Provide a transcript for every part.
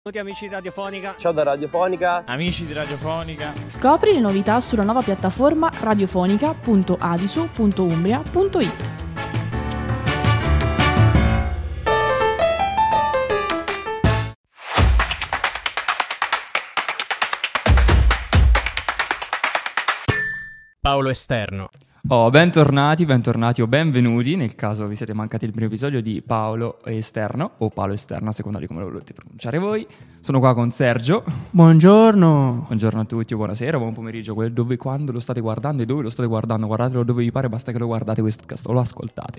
Benvenuti amici di Radiofonica. Ciao da Radiofonica. Amici di Radiofonica. Scopri le novità sulla nuova piattaforma radiofonica.adisu.umbria.it. Paolo Esterno. Bentornati o benvenuti, nel caso vi siete mancati il primo episodio di Paolo Esterno o Paolo Esterno, a seconda di come lo volete pronunciare voi. Sono qua con Sergio. Buongiorno. Buongiorno a tutti o buonasera, buon pomeriggio, dove, quando lo state guardando e dove lo state guardando. Guardatelo dove vi pare, basta che lo guardate questo podcast o lo ascoltate.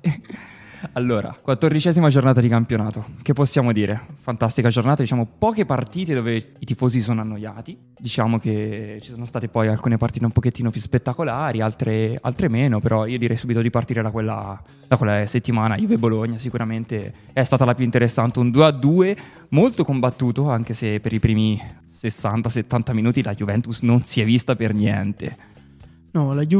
Allora, 14ª giornata di campionato, che possiamo dire? Fantastica giornata, diciamo poche partite dove i tifosi sono annoiati, diciamo che ci sono state poi alcune partite un pochettino più spettacolari, altre meno, però io direi subito di partire da quella settimana. Juve-Bologna sicuramente è stata la più interessante, un 2-2 molto combattuto, anche se per i primi 60-70 minuti la Juventus non si è vista per niente. No, la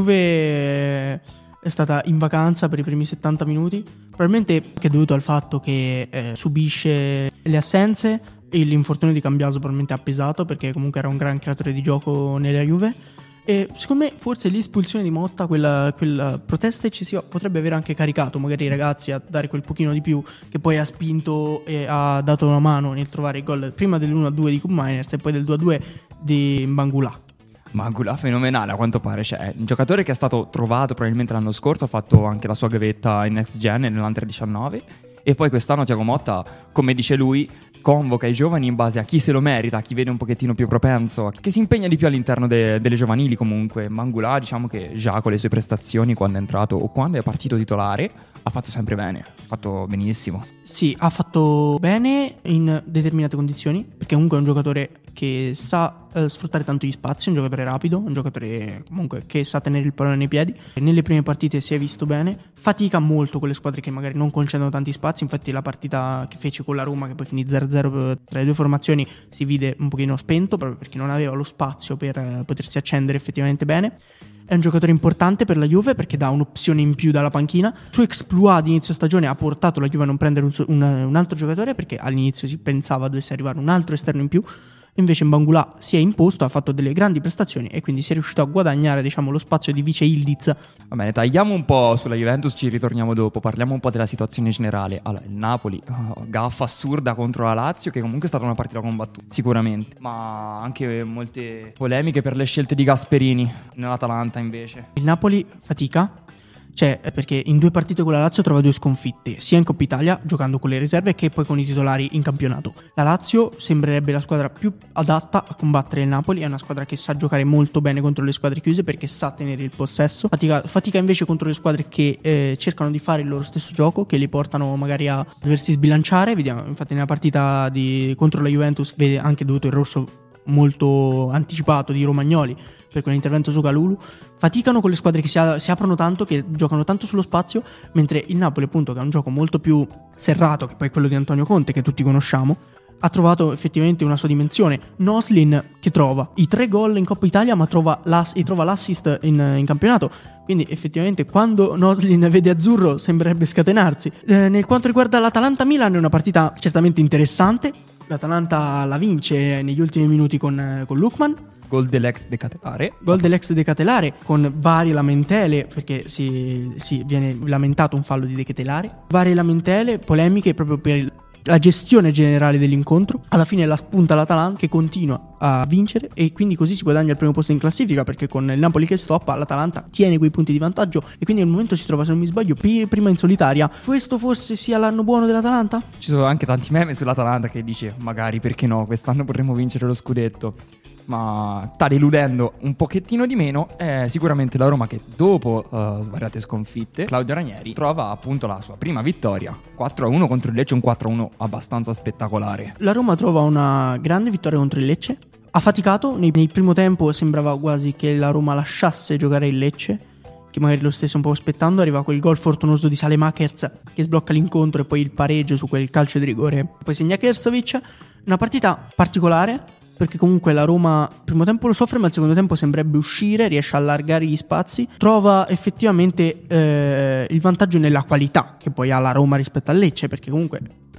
Juve è stata in vacanza per i primi 70 minuti, probabilmente che è dovuto al fatto che subisce le assenze e l'infortunio di Cambiaso probabilmente ha pesato, perché comunque era un gran creatore di gioco nella Juve. E secondo me forse l'espulsione di Motta, quella protesta eccessiva, potrebbe aver anche caricato magari i ragazzi a dare quel pochino di più, che poi ha spinto e ha dato una mano nel trovare il gol prima dell'1-2 di Koop Meiners e poi del 2-2 di Mbangula. Mbangula fenomenale a quanto pare, cioè un giocatore che è stato trovato probabilmente l'anno scorso, ha fatto anche la sua gavetta in Next Gen nell'Under 19 e poi quest'anno Thiago Motta, come dice lui, convoca i giovani in base a chi se lo merita, a chi vede un pochettino più propenso, che si impegna di più all'interno delle giovanili. Comunque Mbangula, diciamo che già con le sue prestazioni quando è entrato o quando è partito titolare ha fatto sempre bene, ha fatto benissimo. Sì, ha fatto bene in determinate condizioni, perché comunque è un giocatore che sa sfruttare tanto gli spazi, un giocatore rapido, un giocatore comunque che sa tenere il pallone nei piedi. Nelle prime partite si è visto bene, fatica molto con le squadre che magari non concedono tanti spazi, infatti la partita che fece con la Roma, che poi finì 0-0 tra le due formazioni, si vide un pochino spento proprio perché non aveva lo spazio per potersi accendere effettivamente bene. È un giocatore importante per la Juve perché dà un'opzione in più dalla panchina. Il suo exploit di inizio stagione ha portato la Juve a non prendere un altro giocatore, perché all'inizio si pensava dovesse arrivare un altro esterno in più. Invece Mbangula si è imposto, ha fatto delle grandi prestazioni e quindi si è riuscito a guadagnare, diciamo, lo spazio di vice Ildiz. Va bene, tagliamo un po' sulla Juventus, ci ritorniamo dopo, parliamo un po' della situazione generale. Allora, il Napoli, gaffa assurda contro la Lazio, che comunque è stata una partita combattuta, sicuramente, ma anche molte polemiche per le scelte di Gasperini nell'Atalanta invece. Il Napoli fatica, cioè perché in due partite con la Lazio trova due sconfitte, sia in Coppa Italia giocando con le riserve che poi con i titolari in campionato. La Lazio sembrerebbe la squadra più adatta a combattere il Napoli, è una squadra che sa giocare molto bene contro le squadre chiuse perché sa tenere il possesso, fatica invece contro le squadre che cercano di fare il loro stesso gioco, che li portano magari a doversi sbilanciare. Vediamo infatti nella partita contro la Juventus, vede anche dovuto il rosso molto anticipato di Romagnoli per quell'intervento su Kalulu. Faticano con le squadre che si aprono tanto, che giocano tanto sullo spazio, mentre il Napoli, appunto, che è un gioco molto più serrato, che poi è quello di Antonio Conte, che tutti conosciamo, ha trovato effettivamente una sua dimensione. Noslin che trova i 3 gol in Coppa Italia, ma trova l'assist in campionato. Quindi effettivamente quando Noslin vede azzurro sembrerebbe scatenarsi. Nel quanto riguarda l'Atalanta-Milan, è una partita certamente interessante. L'Atalanta la vince negli ultimi minuti con Lookman. Gol dell'ex De Catelare con varie lamentele, perché si viene lamentato un fallo di De Catelare. Varie lamentele, polemiche proprio per la gestione generale dell'incontro. Alla fine la spunta l'Atalanta, che continua a vincere e quindi così si guadagna il primo posto in classifica, perché con il Napoli che stoppa l'Atalanta tiene quei punti di vantaggio e quindi al momento si trova, se non mi sbaglio, prima in solitaria. Questo forse sia l'anno buono dell'Atalanta? Ci sono anche tanti meme sull'Atalanta che dice magari, perché no, quest'anno potremmo vincere lo scudetto, ma sta deludendo un pochettino di meno. È sicuramente la Roma che dopo svariate sconfitte, Claudio Ranieri trova appunto la sua prima vittoria 4-1 contro il Lecce, un 4-1 abbastanza spettacolare. La Roma trova una grande vittoria contro il Lecce. Ha faticato, nel primo tempo sembrava quasi che la Roma lasciasse giocare il Lecce, che magari lo stesse un po' aspettando. Arriva quel gol fortunoso di Saelemaekers che sblocca l'incontro e poi il pareggio su quel calcio di rigore, poi segna Krstovic. Una partita particolare, perché comunque la Roma il primo tempo lo soffre, ma il secondo tempo sembrerebbe uscire, riesce a allargare gli spazi, trova effettivamente il vantaggio nella qualità che poi ha la Roma rispetto al Lecce, perché comunque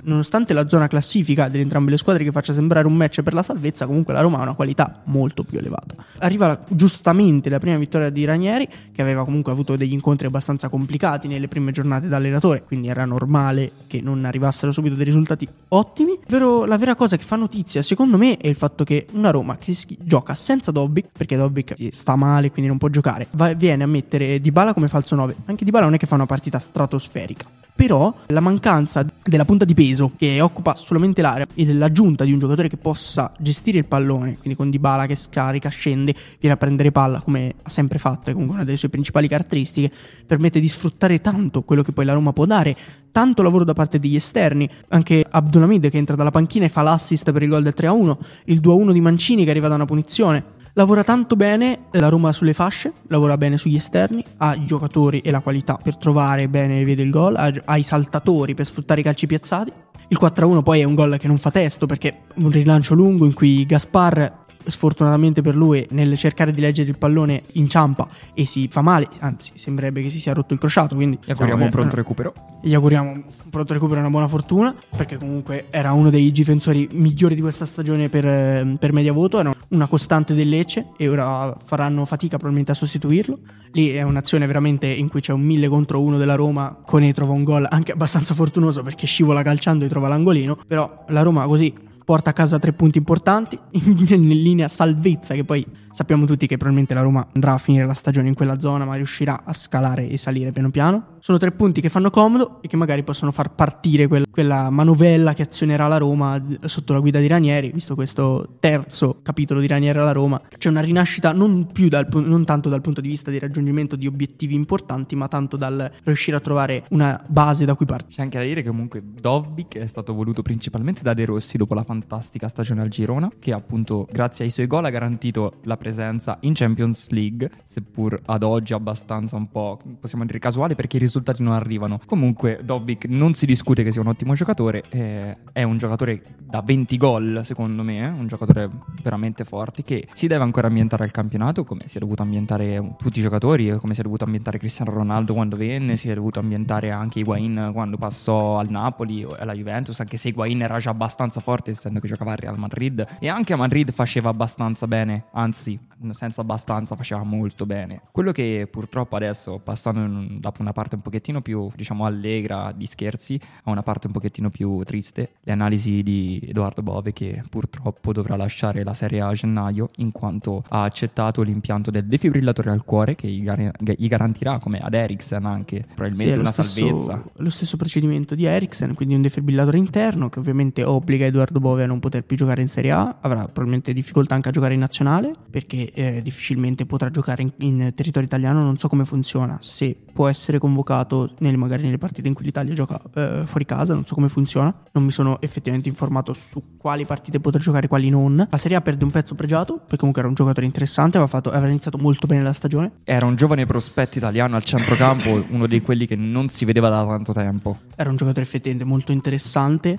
nonostante la zona classifica delle entrambe le squadre che faccia sembrare un match per la salvezza, comunque la Roma ha una qualità molto più elevata. Arriva giustamente la prima vittoria di Ranieri, che aveva comunque avuto degli incontri abbastanza complicati nelle prime giornate da allenatore, quindi era normale che non arrivassero subito dei risultati ottimi. La vera cosa che fa notizia secondo me è il fatto che una Roma che gioca senza Dobbik, perché Dobbik sta male quindi non può giocare, viene a mettere Dybala come falso 9. Anche Dybala non è che fa una partita stratosferica, però la mancanza della punta di peso che occupa solamente l'area e dell'aggiunta di un giocatore che possa gestire il pallone, quindi con Dybala che scarica, scende, viene a prendere palla come ha sempre fatto, è comunque una delle sue principali caratteristiche, permette di sfruttare tanto quello che poi la Roma può dare, tanto lavoro da parte degli esterni, anche Abdulhamid che entra dalla panchina e fa l'assist per il gol del 3-1, il 2-1 di Mancini che arriva da una punizione. Lavora tanto bene la Roma sulle fasce, lavora bene sugli esterni, ha i giocatori e la qualità per trovare bene le vie del gol, ha i saltatori per sfruttare i calci piazzati. Il 4-1 poi è un gol che non fa testo, perché un rilancio lungo in cui Gaspar, sfortunatamente per lui, nel cercare di leggere il pallone inciampa e si fa male, anzi sembrerebbe che si sia rotto il crociato, quindi Gli auguriamo un pronto recupero. Gli auguriamo un pronto recupero e una buona fortuna, perché comunque era uno dei difensori migliori di questa stagione per media voto, era una costante del Lecce e ora faranno fatica probabilmente a sostituirlo. Lì è un'azione veramente in cui c'è un 1000 contro 1 della Roma, Koné trova un gol anche abbastanza fortunoso perché scivola calciando e trova l'angolino, però la Roma così porta a casa 3 punti importanti in linea salvezza, che poi sappiamo tutti che probabilmente la Roma andrà a finire la stagione in quella zona, ma riuscirà a scalare e salire piano piano. Sono 3 punti che fanno comodo e che magari possono far partire quella manovella che azionerà la Roma sotto la guida di Ranieri, visto questo terzo capitolo di Ranieri alla Roma. C'è una rinascita non tanto dal punto di vista di raggiungimento di obiettivi importanti, ma tanto dal riuscire a trovare una base da cui partire. C'è anche da dire che comunque Dobbik è stato voluto principalmente da De Rossi dopo la fantastica stagione al Girona, che appunto grazie ai suoi gol ha garantito la presenza in Champions League, seppur ad oggi abbastanza un po', possiamo dire, casuale, perché i risultati non arrivano. Comunque Dobbik non si discute che sia un ottimo giocatore, è un giocatore da 20 gol secondo me, un giocatore veramente forte che si deve ancora ambientare al campionato, come si è dovuto ambientare tutti i giocatori, come si è dovuto ambientare Cristiano Ronaldo quando venne, si è dovuto ambientare anche Higuain quando passò al Napoli o alla Juventus, anche se Higuain era già abbastanza forte essendo che giocava al Real Madrid, e anche a Madrid faceva abbastanza bene, anzi senza abbastanza faceva molto bene. Quello che purtroppo adesso, passando da una parte un pochettino più diciamo allegra di scherzi a una parte un pochettino più triste, le analisi di Edoardo Bove, che purtroppo dovrà lasciare la Serie A a gennaio in quanto ha accettato l'impianto del defibrillatore al cuore che gli garantirà, come ad Eriksen anche, probabilmente una salvezza. Lo stesso procedimento di Eriksen, quindi un defibrillatore interno che ovviamente obbliga Edoardo Bove a non poter più giocare in Serie A, avrà probabilmente difficoltà anche a giocare in nazionale perché difficilmente potrà giocare in territorio italiano. Non so come funziona, se può essere convocato magari nelle partite in cui l'Italia gioca fuori casa, non so come funziona, non mi sono effettivamente informato su quali partite potrà giocare e quali non. La Serie A perde un pezzo pregiato perché comunque era un giocatore interessante, aveva iniziato molto bene la stagione, era un giovane prospetto italiano al centrocampo, uno di quelli che non si vedeva da tanto tempo, era un giocatore effettivamente molto interessante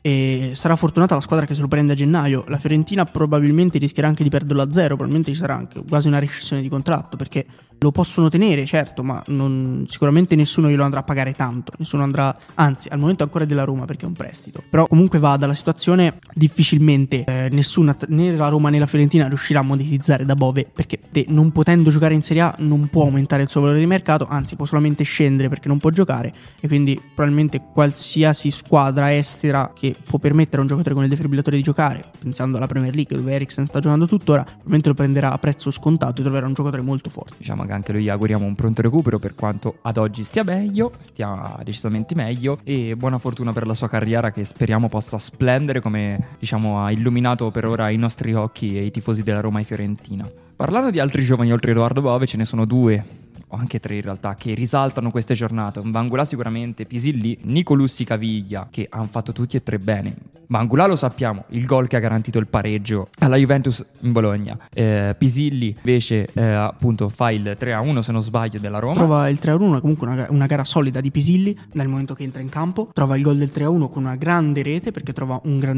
e sarà fortunata la squadra che se lo prende a gennaio. La Fiorentina probabilmente rischierà anche di perderlo a zero, probabilmente ci sarà anche quasi una rescissione di contratto perché lo possono tenere, certo, ma sicuramente nessuno glielo andrà a pagare tanto, nessuno andrà, anzi al momento ancora della Roma perché è un prestito, però comunque va dalla situazione difficilmente nessuna, né la Roma né la Fiorentina riuscirà a monetizzare da Bove, perché non potendo giocare in Serie A non può aumentare il suo valore di mercato, anzi può solamente scendere perché non può giocare, e quindi probabilmente qualsiasi squadra estera che può permettere a un giocatore con il defibrillatore di giocare, pensando alla Premier League dove Eriksen sta giocando tuttora, probabilmente lo prenderà a prezzo scontato e troverà un giocatore molto forte. Diciamo che anche noi gli auguriamo un pronto recupero, per quanto ad oggi stia decisamente meglio, e buona fortuna per la sua carriera che speriamo possa splendere come diciamo ha illuminato per ora i nostri occhi e i tifosi della Roma e Fiorentina. Parlando di altri giovani oltre Edoardo Bove, ce ne sono 2 o anche 3 in realtà che risaltano queste giornate. Bangula sicuramente, Pisilli, Nicolussi, Caviglia, che hanno fatto tutti e 3 bene. Bangula lo sappiamo, il gol che ha garantito il pareggio alla Juventus in Bologna. Pisilli invece appunto fa il 3-1 se non sbaglio della Roma. Trova il 3-1, comunque una gara solida di Pisilli dal momento che entra in campo. Trova il gol del 3-1 con una grande rete perché trova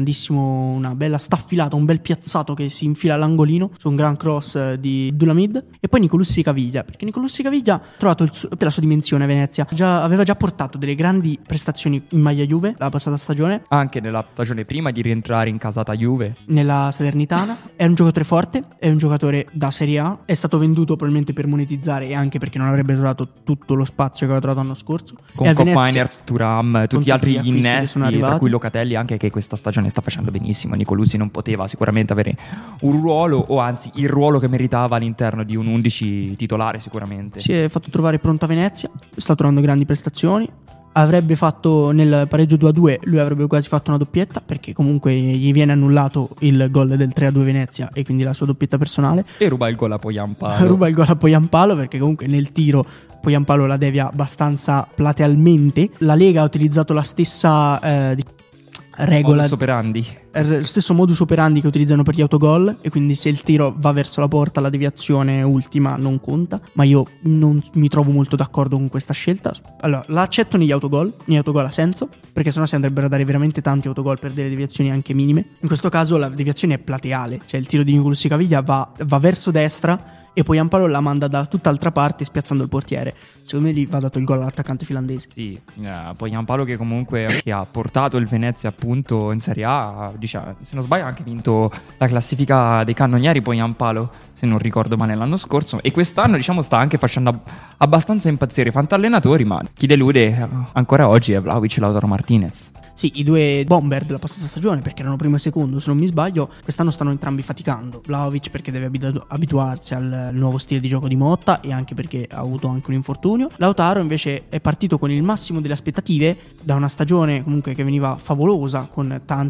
una bella staffilata, un bel piazzato che si infila all'angolino su un gran cross di Abdulhamid. E poi Nicolussi Caviglia, perché Nicolussi Caviglia Caviglia ha trovato la sua dimensione a Venezia. Aveva già portato delle grandi prestazioni in maglia Juve la passata stagione, Anche nella stagione prima di rientrare in casata Juve. nella Salernitana. È un giocatore forte, è un giocatore da Serie A, è stato venduto probabilmente per monetizzare e anche perché non avrebbe trovato tutto lo spazio che aveva trovato l'anno scorso. Con E a Cop Venezia, Miners, Turam, tutti tutti gli altri gli acquisti che innesti, sono tra arrivati. cui Locatelli, anche che questa stagione sta facendo benissimo. Nicolussi non poteva sicuramente avere un ruolo, o anzi il ruolo che meritava all'interno di un 11 titolare sicuramente. si è fatto trovare pronto a Venezia, sta trovando grandi prestazioni. Avrebbe fatto nel pareggio 2-2, lui avrebbe quasi fatto una doppietta, perché comunque gli viene annullato il gol del 3-2 Venezia e quindi la sua doppietta personale. E ruba il gol a Poyampalo. Ruba il gol a Poyampalo, perché comunque nel tiro Poyampalo la devia abbastanza platealmente. La Lega ha utilizzato la stessa regola, Modus operandi. lo stesso modus operandi che utilizzano per gli autogol, e quindi se il tiro va verso la porta la deviazione ultima non conta. Ma io non mi trovo molto d'accordo con questa scelta. Allora, la accetto negli autogol ha senso, perché sennò si andrebbero a dare veramente tanti autogol per delle deviazioni anche minime. In questo caso la deviazione è plateale, cioè il tiro di Nicolussi Caviglia va verso destra e poi Ampalo la manda da tutt'altra parte spiazzando il portiere. Secondo me lì va dato il gol all'attaccante finlandese. Sì, Poyampalo che comunque che ha portato il Venezia appunto in Serie A, diciamo, se non sbaglio ha anche vinto la classifica dei cannonieri Poyampalo, se non ricordo male, l'anno scorso, e quest'anno diciamo sta anche facendo abbastanza impazzire i fantallenatori, ma chi delude ancora oggi è Vlahovic e Lautaro Martinez. Sì, i due bomber della passata stagione, perché erano primo e secondo se non mi sbaglio, quest'anno stanno entrambi faticando. Vlahovic perché deve abituarsi al nuovo stile di gioco di Motta, e anche perché ha avuto anche un infortunio. Lautaro invece è partito con il massimo delle aspettative, da una stagione comunque che veniva favolosa, con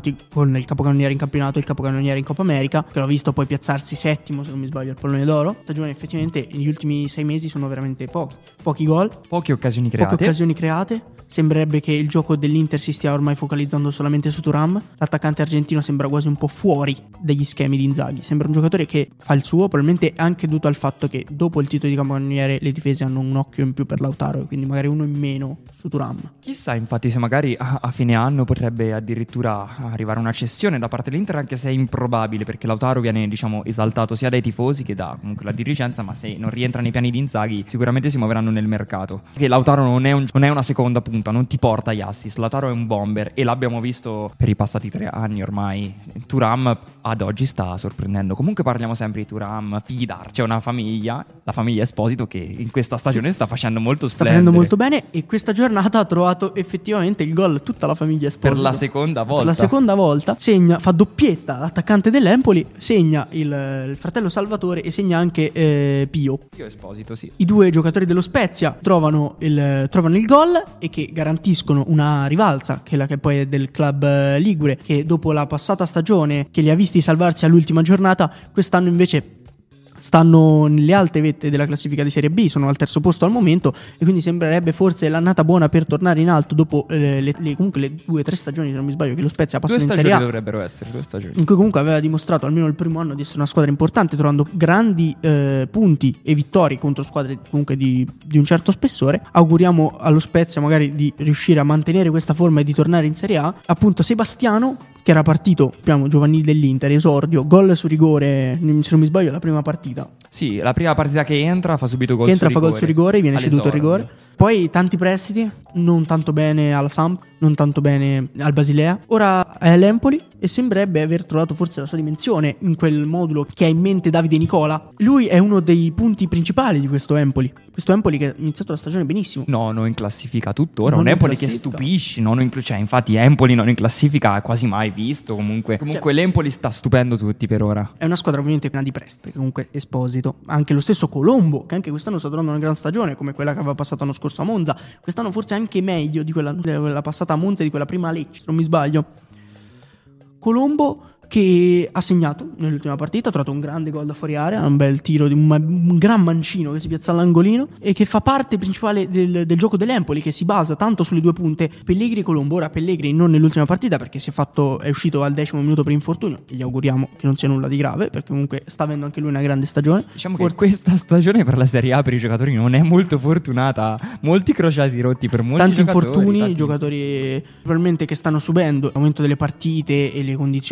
il capocannoniere in campionato e il capocannoniere in Coppa America, che l'ho visto poi piazzarsi settimo se non mi sbaglio al pallone d'oro. Stagione effettivamente negli ultimi 6 mesi sono veramente pochi gol, Poche occasioni create. poche occasioni create. Sembrerebbe che il gioco dell'Inter si stia ormai focalizzando solamente su Thuram. L'attaccante argentino sembra quasi un po' fuori dagli schemi di Inzaghi. Sembra un giocatore che fa il suo, probabilmente anche dovuto al fatto che dopo il titolo di capocannoniere le difese hanno un occhio in più per Lautaro, e quindi magari uno in meno su Thuram. Chissà infatti se magari a fine anno potrebbe addirittura arrivare una cessione da parte dell'Inter, anche se è improbabile, perché Lautaro viene diciamo esaltato sia dai tifosi che da comunque la dirigenza, ma se non rientra nei piani di Inzaghi sicuramente si muoveranno nel mercato. Che Lautaro non è una seconda punta, non ti porta gli assist. Lautaro è un bomber e l'abbiamo visto per i passati 3 anni ormai. Thuram ad oggi sta sorprendendo. Comunque parliamo sempre di Thuram, Fidar, c'è una famiglia, la famiglia Esposito, che in questa stagione sta facendo molto Sta splendere. facendo molto bene, e questa giornata ha trovato effettivamente il gol tutta la famiglia Esposito. Per la seconda volta. Per la seconda volta fa doppietta l'attaccante dell'Empoli, segna il fratello Salvatore e segna anche Pio. Io Esposito, sì. I due giocatori dello Spezia trovano il gol, e che garantiscono una rivalsa, che poi è del club ligure, che dopo la passata stagione che li ha visti salvarsi all'ultima giornata, quest'anno invece stanno nelle alte vette della classifica di Serie B, sono al terzo posto al momento, e quindi sembrerebbe forse l'annata buona per tornare in alto dopo comunque le 2 o 3 stagioni, se non mi sbaglio, che lo Spezia ha passato in Serie A. Dovrebbero essere 2 stagioni. In cui comunque aveva dimostrato almeno il primo anno di essere una squadra importante, trovando grandi punti e vittorie contro squadre comunque di un certo spessore. Auguriamo allo Spezia magari di riuscire a mantenere questa forma e di tornare in Serie A. Appunto Sebastiano, che era partito, giovanile dell'Inter, esordio, gol su rigore, se non mi sbaglio, la prima partita. Sì, la prima partita che entra fa subito gol Che su entra, fa rigore. gol su rigore, viene ceduto il All'esordio. rigore. Poi tanti prestiti, non tanto bene alla Samp, non tanto bene al Basilea. Ora è all'Empoli e sembrerebbe aver trovato forse la sua dimensione in quel modulo che ha in mente Davide Nicola. Lui è uno dei punti principali di questo Empoli. Questo Empoli che ha iniziato la stagione benissimo. Nono in classifica tuttora, Non un in Empoli che classifica. stupisce, cioè infatti Empoli non in classifica quasi mai visto comunque. Comunque l'Empoli sta stupendo tutti per ora. È una squadra ovviamente piena di prestiti, perché comunque Esposito, anche lo stesso Colombo, che anche quest'anno sta trovando una gran stagione come quella che aveva passato l'anno scorso a Monza, quest'anno forse anche meglio di quella passata a Monza e di quella prima a Lecce, se non mi sbaglio. Colombo che ha segnato nell'ultima partita, ha trovato un grande gol da fuori area, un bel tiro di un gran mancino che si piazza all'angolino, e che fa parte principale del gioco dell'Empoli, che si basa tanto sulle due punte Pellegrini e Colombo. Ora Pellegrini non nell'ultima partita perché è uscito al 10° minuto per infortunio, e gli auguriamo che non sia nulla di grave, perché comunque sta avendo anche lui una grande stagione. Diciamo che questa stagione per la Serie A per i giocatori non è molto fortunata, molti crociati rotti per molti Tanti giocatori, infortuni, tanti- giocatori probabilmente che stanno subendo l'aumento delle partite e le condizioni fisiche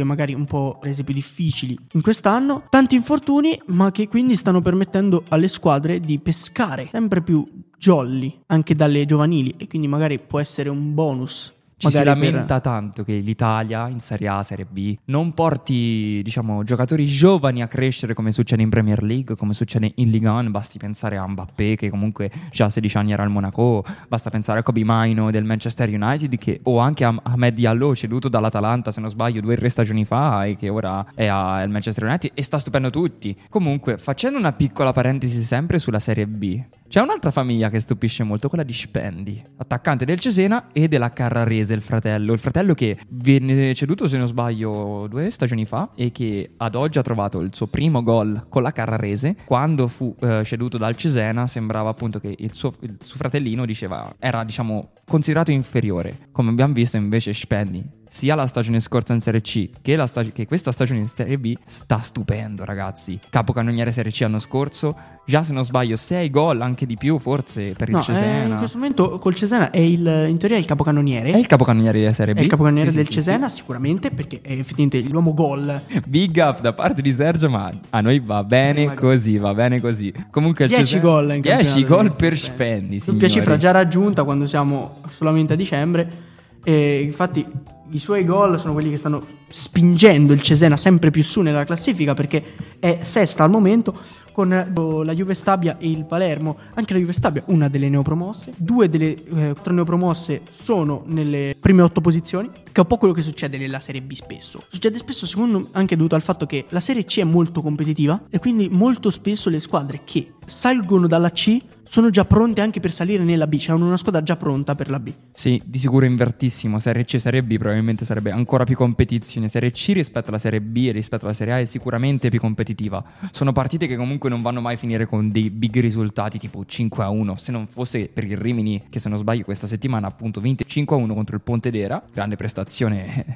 caratteristiche magari un po' rese più difficili in quest'anno, tanti infortuni, ma che quindi stanno permettendo alle squadre di pescare sempre più jolly anche dalle giovanili, e quindi magari può essere un bonus. Ci si Magari lamenta tanto che l'Italia in Serie A, Serie B non porti, diciamo, giocatori giovani a crescere come succede in Premier League, come succede in Ligue 1. Basti pensare a Mbappé, che comunque già a 16 anni era al Monaco, basta pensare a Kobe Maino del Manchester United, o anche a Ahmed Diallo, ceduto dall'Atalanta, se non sbaglio 2 o 3 stagioni fa, e che ora è al Manchester United e sta stupendo tutti. Comunque, facendo una piccola parentesi sempre sulla Serie B, c'è un'altra famiglia che stupisce molto, quella di Spendi, attaccante del Cesena e della Carrarese, il fratello che venne ceduto, se non sbaglio, 2 stagioni fa, e che ad oggi ha trovato il suo primo gol con la Carrarese. Quando fu ceduto dal Cesena sembrava appunto che il suo fratellino era diciamo considerato inferiore. Come abbiamo visto invece Spendi, sia la stagione scorsa in Serie C che questa stagione in Serie B, sta stupendo, ragazzi. Capocannoniere Serie C l'anno scorso, già se non sbaglio 6 gol, anche di più forse per il Cesena. In questo momento col Cesena è in teoria il capocannoniere. È il capocannoniere della Serie B. È il capocannoniere Sì, del sì, Cesena, sì. Sicuramente, perché è effettivamente l'uomo gol. Big up da parte di Sergio, ma a noi va bene così, va bene così. Comunque il 10 Cesena, gol in 10 campionato gol di per Spendi. Spendi, Doppia signori. cifra già raggiunta quando siamo solamente a dicembre. E infatti i suoi gol sono quelli che stanno spingendo il Cesena sempre più su nella classifica, perché è sesta al momento con la Juve Stabia e il Palermo. Anche la Juve Stabia, una delle neopromosse, 2 delle 4 neopromosse sono nelle prime 8 posizioni, che è un po' quello che succede nella Serie B spesso. Succede spesso, secondo me, anche dovuto al fatto che la Serie C è molto competitiva, e quindi molto spesso le squadre che salgono dalla C sono già pronte anche per salire nella B, cioè hanno una squadra già pronta per la B. Sì, di sicuro invertissimo. Serie C e Serie B probabilmente sarebbe ancora più competizione. Serie C rispetto alla Serie B e rispetto alla Serie A è sicuramente più competitiva. Sono partite che comunque non vanno mai a finire con dei big risultati tipo 5-1. Se non fosse per il Rimini, che se non sbaglio questa settimana ha appunto vinto 5-1 contro il Pontedera, grande prestazione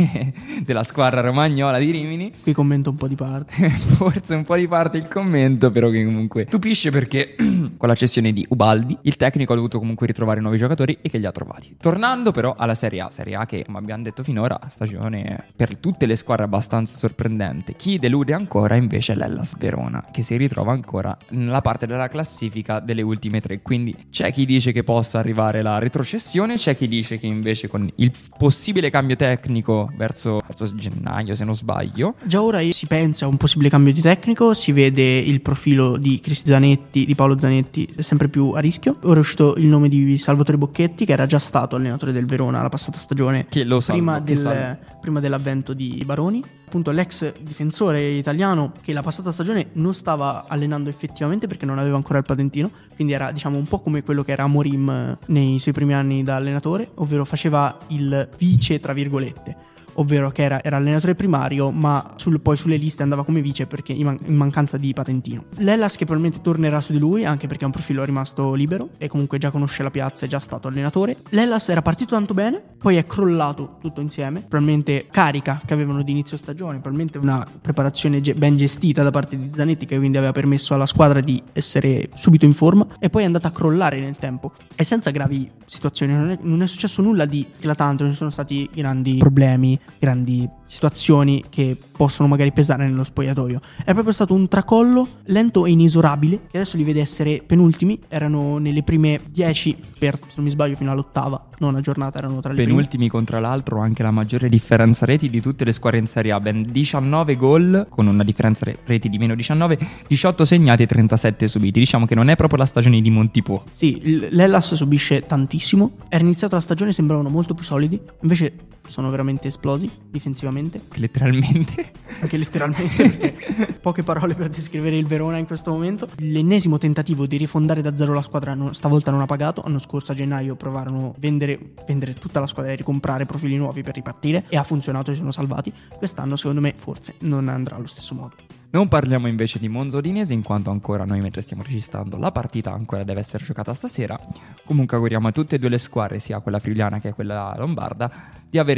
della squadra romagnola di Rimini. Qui commento un po' di parte. Forse un po' di parte il commento, però che comunque stupisce perché con la cessione di Ubaldi il tecnico ha dovuto comunque ritrovare nuovi giocatori e che li ha trovati. Tornando però alla Serie A che, come abbiamo detto finora, stagione per tutte le squadre abbastanza sorprendente. Chi delude ancora invece è l'Hellas Verona, che si ritrova ancora nella parte della classifica delle ultime 3. Quindi c'è chi dice che possa arrivare la retrocessione, c'è chi dice che invece con il possibile cambio tecnico verso gennaio, se non sbaglio. Già ora si pensa a un possibile cambio di tecnico, si vede il profilo di di Paolo Zanetti sempre più a rischio. Ora è uscito il nome di Salvatore Bocchetti, che era già stato allenatore del Verona la passata stagione, Che lo salvo, prima dell'avvento di Baroni. Appunto l'ex difensore italiano, che la passata stagione non stava allenando effettivamente perché non aveva ancora il patentino, quindi era diciamo un po' come quello che era Amorim nei suoi primi anni da allenatore, ovvero faceva il vice tra virgolette, ovvero che era allenatore primario, ma poi sulle liste andava come vice perché in mancanza di patentino. L'Hellas che probabilmente tornerà su di lui, anche perché è un profilo rimasto libero e comunque già conosce la piazza, è già stato allenatore. L'Hellas era partito tanto bene, poi è crollato tutto insieme, probabilmente carica che avevano di inizio stagione, probabilmente una preparazione ben gestita da parte di Zanetti, che quindi aveva permesso alla squadra di essere subito in forma, e poi è andata a crollare nel tempo e senza gravi situazioni. Non è successo nulla di eclatante, non ci sono stati grandi problemi, grandi situazioni che possono magari pesare nello spogliatoio. È proprio stato un tracollo lento e inesorabile, che adesso li vede essere penultimi. Erano nelle prime 10 per, se non mi sbaglio, fino all'ottava nona giornata erano tra le penultimi prime. Contro l'altro anche la maggiore differenza reti di tutte le squadre in Serie A, ben 19 gol con una differenza reti di meno 19, 18 segnati e 37 subiti. Diciamo che non è proprio la stagione di Montipò. Sì, l'Hellas subisce tantissimo. Era iniziata la stagione, sembravano molto più solidi, invece sono veramente esplosi difensivamente. Letteralmente. Anche letteralmente, perché poche parole per descrivere il Verona in questo momento. L'ennesimo tentativo di rifondare da zero la squadra stavolta non ha pagato. L'anno scorso a gennaio provarono a vendere tutta la squadra e ricomprare profili nuovi per ripartire, e ha funzionato, si sono salvati. Quest'anno secondo me forse non andrà allo stesso modo. Non parliamo invece di Monza Udinese, in quanto ancora noi, mentre stiamo registrando, la partita ancora deve essere giocata stasera. Comunque auguriamo a tutte e due le squadre, sia quella friulana che quella lombarda,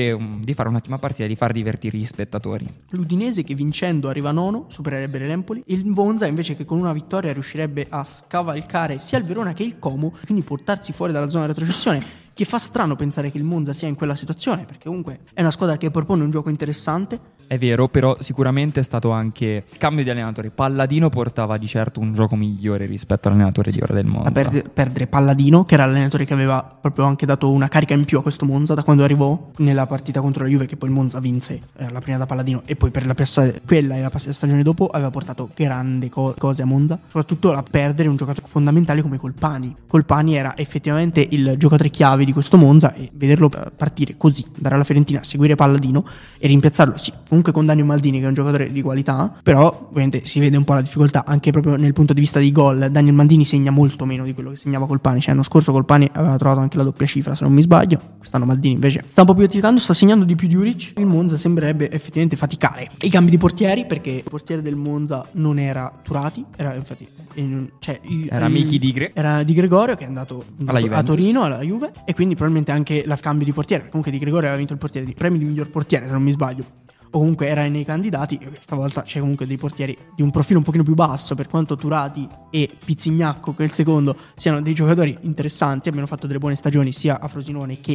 di fare un'ottima partita, di far divertire gli spettatori. L'Udinese, che vincendo arriva nono, supererebbe l'Empoli. Il Monza invece, che con una vittoria riuscirebbe a scavalcare sia il Verona che il Como, quindi portarsi fuori dalla zona di retrocessione. Che fa strano pensare che il Monza sia in quella situazione, perché comunque è una squadra che propone un gioco interessante, È vero, però sicuramente è stato anche cambio di allenatore. Palladino portava di certo un gioco migliore rispetto all'allenatore di ora del Monza. Perdere Palladino, che era l'allenatore che aveva proprio anche dato una carica in più a questo Monza da quando arrivò nella partita contro la Juve, che poi il Monza vinse la prima da Palladino, e poi per quella e la stagione dopo aveva portato grandi cose a Monza, soprattutto a perdere un giocatore fondamentale come Colpani. Colpani era effettivamente il giocatore chiave di questo Monza, e vederlo partire così, dare alla Fiorentina, seguire Palladino e rimpiazzarlo, sì, comunque con Daniel Maldini, che è un giocatore di qualità, però ovviamente si vede un po' la difficoltà anche proprio nel punto di vista dei gol. Daniel Maldini segna molto meno di quello che segnava Colpani, cioè l'anno scorso Colpani aveva trovato anche la doppia cifra se non mi sbaglio, quest'anno Maldini invece sta un po' più attivando, sta segnando di più di Juric. Il Monza sembrerebbe effettivamente faticare. I cambi di portieri, perché il portiere del Monza non era Turati, era infatti era Michi Digre, era Di Gregorio, che è andato a Torino, alla Juve, e quindi probabilmente anche il cambio di portiere, perché comunque Di Gregorio aveva vinto il premio di miglior portiere se non mi sbaglio, o comunque era nei candidati. Stavolta c'è comunque dei portieri di un profilo un pochino più basso, per quanto Turati e Pizzignacco, che è il secondo, siano dei giocatori interessanti, abbiano fatto delle buone stagioni sia a Frosinone che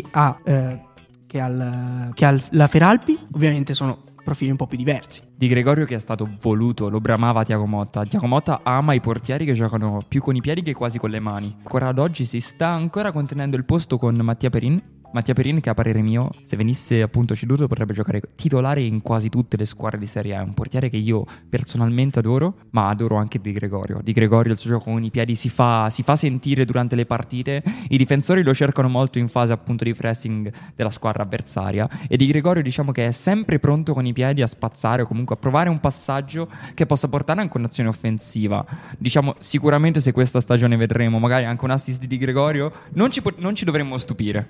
alla Feralpi. Ovviamente sono profili un po' più diversi. Di Gregorio, che è stato voluto, lo bramava Thiago Motta. Thiago Motta ama i portieri che giocano più con i piedi che quasi con le mani. Ancora ad oggi si sta ancora contenendo il posto con Mattia Perin, che a parere mio, se venisse appunto ceduto, potrebbe giocare titolare in quasi tutte le squadre di Serie A. È un portiere che io personalmente adoro, ma adoro anche Di Gregorio. Di Gregorio, il suo gioco con i piedi si fa sentire durante le partite. I difensori lo cercano molto in fase appunto di pressing della squadra avversaria, e Di Gregorio diciamo che è sempre pronto con i piedi a spazzare o comunque a provare un passaggio che possa portare anche un'azione offensiva. Diciamo, sicuramente se questa stagione vedremo magari anche un assist di Di Gregorio, non ci dovremmo stupire.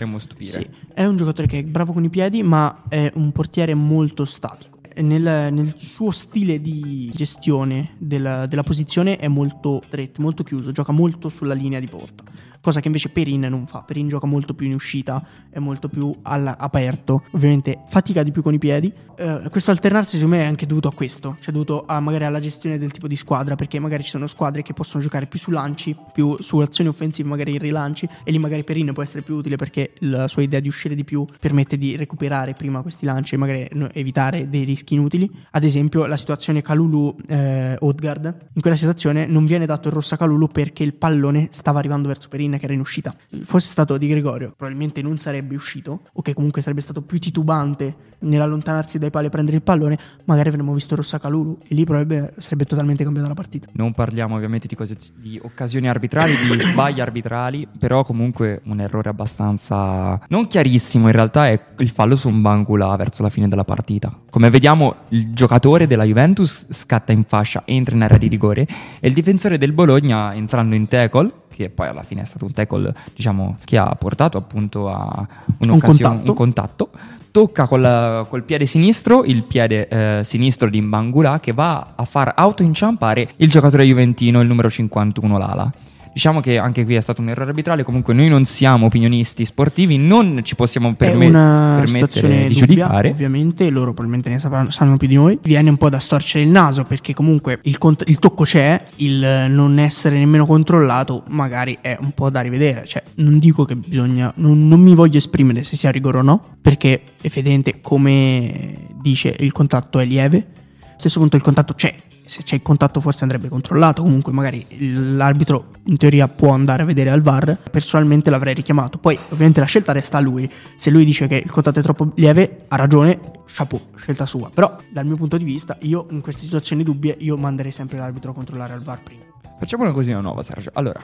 Sì, è un giocatore che è bravo con i piedi, ma è un portiere molto statico. Nel suo stile di gestione della posizione è molto stretto, molto chiuso, gioca molto sulla linea di porta, cosa che invece Perin non fa. Perin gioca molto più in uscita, è molto più all'aperto, ovviamente fatica di più con i piedi. Questo alternarsi secondo me è anche dovuto a questo, cioè dovuto magari alla gestione del tipo di squadra, perché magari ci sono squadre che possono giocare più su lanci, più su azioni offensive, magari in rilanci, e lì magari Perin può essere più utile perché la sua idea di uscire di più permette di recuperare prima questi lanci e magari evitare dei rischi inutili. Ad esempio la situazione Kalulu-Odgaard, in quella situazione non viene dato il rosso a Kalulu perché il pallone stava arrivando verso Perin, che era in uscita. Fosse stato Di Gregorio probabilmente non sarebbe uscito, o che comunque sarebbe stato più titubante nell'allontanarsi dai pali e prendere il pallone, magari avremmo visto rosso a Kalulu, e lì probabilmente sarebbe totalmente cambiata la partita. Non parliamo ovviamente di occasioni arbitrali, di sbagli arbitrali, però comunque un errore abbastanza non chiarissimo in realtà è il fallo su Mbangula verso la fine della partita. Come vediamo, il giocatore della Juventus scatta in fascia, entra in area di rigore, e il difensore del Bologna, entrando in tackle, che poi alla fine è stato un tackle, diciamo, che ha portato appunto a un contatto, tocca col piede sinistro il piede sinistro di Mbangula, che va a far autoinciampare il giocatore juventino, il numero 51 Lala. Diciamo che anche qui è stato un errore arbitrale. Comunque noi non siamo opinionisti sportivi, non ci possiamo permettere di giudicare. Ovviamente loro probabilmente ne sanno più di noi. Viene un po' da storcere il naso, perché comunque il tocco c'è, il non essere nemmeno controllato magari è un po' da rivedere. Cioè non dico che bisogna, non mi voglio esprimere se sia rigore o no, perché effettivamente, come dice, il contatto è lieve. A questo punto il contatto c'è. Se c'è il contatto forse andrebbe controllato. Comunque magari l'arbitro in teoria può andare a vedere al VAR. Personalmente l'avrei richiamato. Poi ovviamente la scelta resta a lui. Se lui dice che il contatto è troppo lieve, ha ragione, chapeau, scelta sua. Però dal mio punto di vista, io in queste situazioni dubbie, io manderei sempre l'arbitro a controllare al VAR prima. Facciamo una cosina nuova, Sergio. Allora,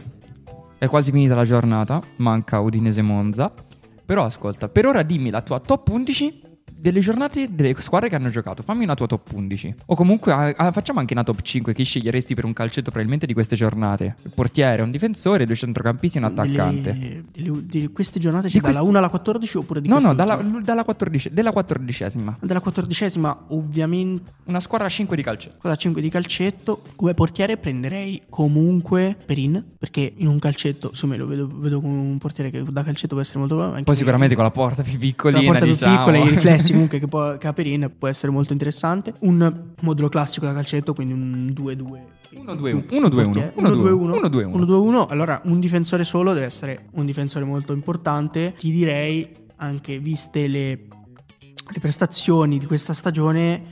è quasi finita la giornata, manca Udinese-Monza. Però ascolta, per ora dimmi la tua top 11 delle giornate delle squadre che hanno giocato. Fammi una tua top 11. O comunque facciamo anche una top 5. Chi sceglieresti per un calcetto probabilmente di queste giornate? Il portiere, un difensore, due centrocampisti e un attaccante. Di queste giornate c'è dalla 1 alla 14 oppure di queste? No, dalla 14, della 14esima. Della 14esima ovviamente una squadra 5 di calcetto. Squadra 5 di calcetto. Come portiere prenderei comunque Perin, perché in un calcetto, insomma, lo vedo come un portiere che da calcetto può essere molto bravo. Poi sicuramente con la porta più piccolina, la porta diciamo, più piccola e i riflessi comunque che ha Perin può essere molto interessante. Un modulo classico da calcetto, quindi un 2-2 1-2-1. Allora un difensore solo deve essere un difensore molto importante. Ti direi, anche viste le le prestazioni di questa stagione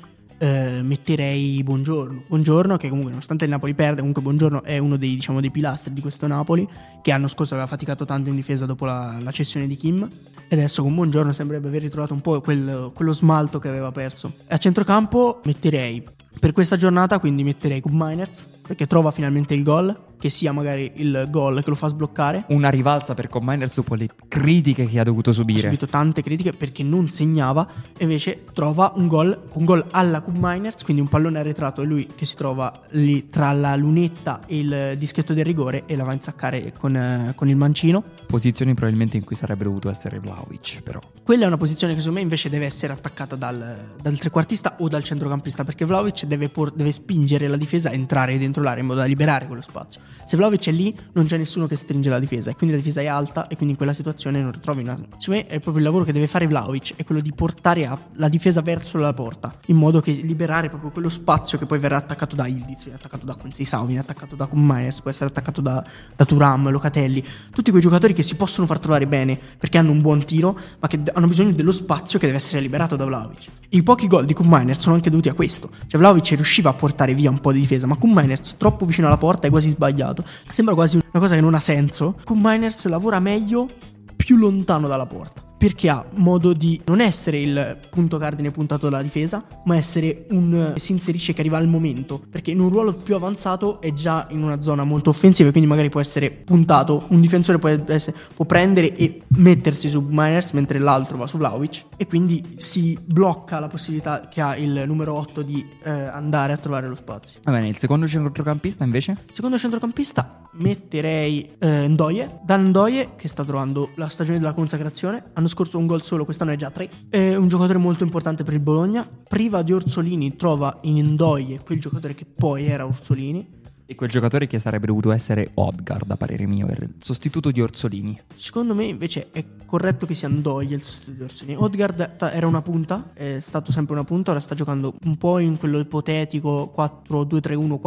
metterei Buongiorno, che comunque nonostante il Napoli perde, comunque Buongiorno è uno dei, diciamo, dei pilastri di questo Napoli, che l'anno scorso aveva faticato tanto in difesa dopo la cessione di Kim, e adesso con Buongiorno sembrerebbe aver ritrovato un po' quello smalto che aveva perso. A centrocampo metterei per questa giornata, quindi metterei Koop Meiners, perché trova finalmente il gol, che sia magari il gol che lo fa sbloccare. Una rivalsa per Koop Meiners dopo le critiche che ha dovuto subire. Ha subito tante critiche perché non segnava, e invece trova un gol alla Koop Meiners, quindi un pallone arretrato e lui che si trova lì tra la lunetta e il dischetto del rigore e la va a insaccare con il mancino. Posizioni probabilmente in cui sarebbe dovuto essere Vlahovic, però. Quella è una posizione che secondo me invece deve essere attaccata dal trequartista o dal centrocampista, perché Vlahovic deve spingere la difesa a entrare dentro l'area in modo da liberare quello spazio. Se Vlahovic è lì non c'è nessuno che stringe la difesa, e quindi la difesa è alta, e quindi in quella situazione non ritrovi una... Secondo me è proprio il lavoro che deve fare Vlahovic, è quello di portare la difesa verso la porta, in modo che liberare proprio quello spazio che poi verrà attaccato da Ildiz, viene attaccato da Conceição, viene attaccato da Koop Meiners, può essere attaccato da Thuram, Locatelli, tutti quei giocatori che si possono far trovare bene perché hanno un buon tiro, ma che hanno bisogno dello spazio che deve essere liberato da Vlahovic. I pochi gol di Koop Meiners sono anche dovuti a questo, cioè Vlahovic riusciva a portare via un po' di difesa, ma Koop Meiners troppo vicino alla porta è quasi sbagliato, sembra quasi una cosa che non ha senso. Koop Meiners lavora meglio più lontano dalla porta, perché ha modo di non essere il punto cardine puntato dalla difesa, ma essere si inserisce che arriva al momento, perché in un ruolo più avanzato è già in una zona molto offensiva, e quindi magari può essere puntato, un difensore può prendere e mettersi su Meiners mentre l'altro va su Vlahovic, e quindi si blocca la possibilità che ha il numero 8 di andare a trovare lo spazio. Va bene, il secondo centrocampista invece? Secondo centrocampista metterei Ndoye, Dan Ndoye, che sta trovando la stagione della consacrazione. L'anno scorso un gol solo, quest'anno è già 3. È un giocatore molto importante per il Bologna. Priva di Orsolini trova in Ndoye quel giocatore che poi era Orsolini, E quel giocatore che sarebbe dovuto essere Odegaard, a parere mio, il sostituto di Orsolini. Secondo me invece è corretto che sia Ndoye il sostituto di Orsolini. Odegaard era una punta, è stato sempre una punta, ora sta giocando un po' in quello ipotetico 4-2-3-1,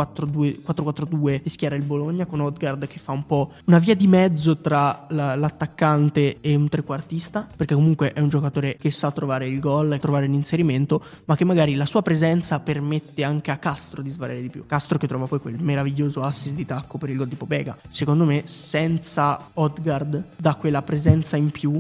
4-4-2 di schiera il Bologna, con Odegaard che fa un po' una via di mezzo tra l'attaccante e un trequartista, perché comunque è un giocatore che sa trovare il gol e trovare l'inserimento, ma che magari la sua presenza permette anche a Castro di svariare di più. Castro che trova poi quel meraviglioso assist di tacco per il gol di Pobega. Secondo me senza Odegaard, da quella presenza in più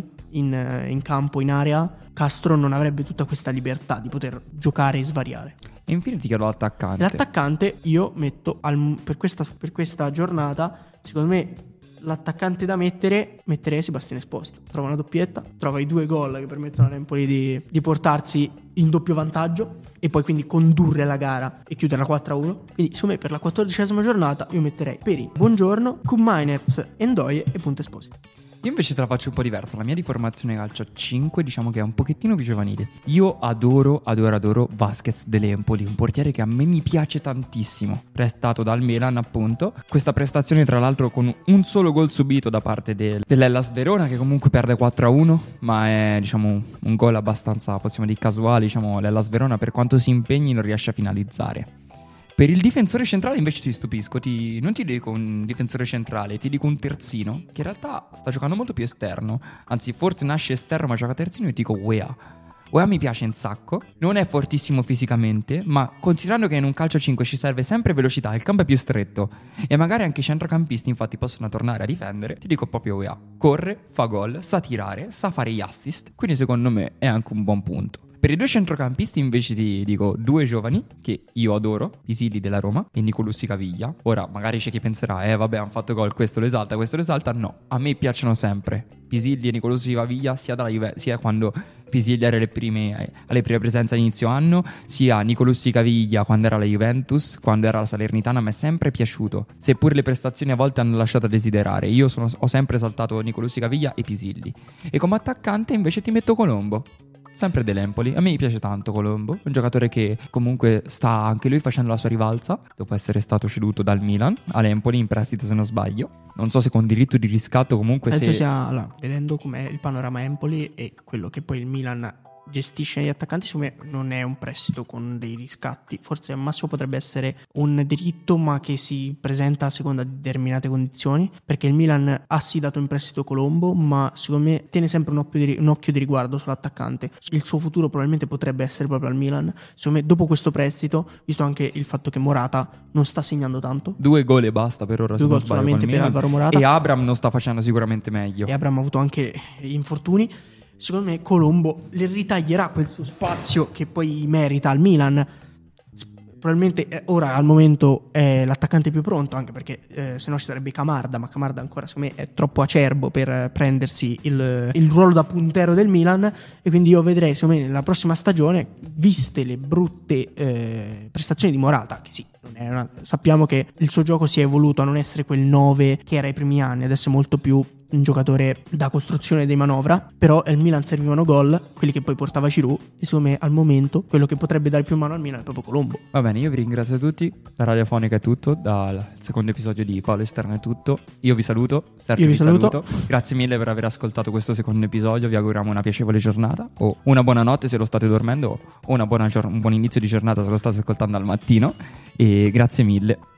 in campo, in area, Castro non avrebbe tutta questa libertà di poter giocare e svariare. E infine ti chiedo l'attaccante. L'attaccante io metto per questa giornata, secondo me l'attaccante da metterei Sebastiano Esposito. Trova una doppietta, trova i 2 gol che permettono all'Empoli di portarsi in doppio vantaggio e poi quindi condurre la gara e chiuderla 4-1. Quindi secondo me per la 14ª giornata io metterei Peri, Buongiorno, Koop Meiners, Ndoye e Punta Esposito. Io invece te la faccio un po' diversa. La mia di formazione calcio a 5 diciamo che è un pochettino più giovanile. Io adoro Vázquez dell'Empoli, un portiere che a me mi piace tantissimo, prestato dal Milan appunto. Questa prestazione tra l'altro con un solo gol subito da parte dell'Hellas Verona, che comunque perde 4-1, ma è diciamo un gol abbastanza, possiamo dire, casuale. Diciamo l'Hellas Verona per quanto si impegni non riesce a finalizzare. Per il difensore centrale invece ti stupisco, non ti dico un difensore centrale, ti dico un terzino, che in realtà sta giocando molto più esterno, anzi forse nasce esterno ma gioca terzino, e ti dico Weah. Weah mi piace un sacco, non è fortissimo fisicamente, ma considerando che in un calcio a 5 ci serve sempre velocità, il campo è più stretto e magari anche i centrocampisti infatti possono tornare a difendere, ti dico proprio Weah. Corre, fa gol, sa tirare, sa fare gli assist, quindi secondo me è anche un buon punto. Per i 2 centrocampisti invece ti dico 2 giovani che io adoro, Pisilli della Roma e Nicolussi Caviglia. Ora magari c'è chi penserà, vabbè hanno fatto gol, questo lo esalta. No, a me piacciono sempre Pisilli e Nicolussi Caviglia, sia dalla sia quando Pisilli era alle prime presenze a inizio anno, sia Nicolussi Caviglia quando era alla Juventus, quando era alla Salernitana. Mi è sempre piaciuto, seppur le prestazioni a volte hanno lasciato a desiderare. Io ho sempre esaltato Nicolussi Caviglia e Pisilli. E come attaccante invece ti metto Colombo, sempre dell'Empoli. A me piace tanto Colombo, un giocatore che comunque sta anche lui facendo la sua rivalsa dopo essere stato ceduto dal Milan all'Empoli in prestito, se non sbaglio. Non so se con diritto di riscatto, comunque penso sia, allora, vedendo com'è il panorama Empoli e quello che poi il Milan gestisce negli attaccanti, secondo me non è un prestito con dei riscatti, forse al massimo potrebbe essere un diritto ma che si presenta a seconda di determinate condizioni, perché il Milan ha sì dato in prestito Colombo, ma secondo me tiene sempre un occhio di riguardo sull'attaccante. Il suo futuro probabilmente potrebbe essere proprio al Milan. Secondo me dopo questo prestito, visto anche il fatto che Morata non sta segnando tanto, 2 gol e basta per ora, se non sbaglio, solamente col per Milan. Alvaro Morata, E Abraham non sta facendo sicuramente meglio. e Abraham ha avuto anche infortuni. Secondo me Colombo le ritaglierà quel suo spazio che poi merita al Milan. Probabilmente ora al momento è l'attaccante più pronto, anche perché se no ci sarebbe Camarda, ma Camarda ancora secondo me è troppo acerbo per prendersi il ruolo da puntero del Milan, e quindi io vedrei secondo me nella prossima stagione, viste le brutte prestazioni di Morata, che sì, sappiamo che il suo gioco si è evoluto a non essere quel 9 che era ai primi anni, adesso è molto più un giocatore da costruzione di manovra, però al Milan servivano gol, quelli che poi portava Giroud, e secondo me al momento quello che potrebbe dare più mano al Milan è proprio Colombo. Va bene, io vi ringrazio tutti, la radiofonica è tutto, dal secondo episodio di Paolo Esterno è tutto, io vi saluto, Sergio Io vi saluto. Grazie mille per aver ascoltato questo secondo episodio, vi auguriamo una piacevole giornata, o una buona notte se lo state dormendo, o un buon inizio di giornata se lo state ascoltando al mattino, e grazie mille.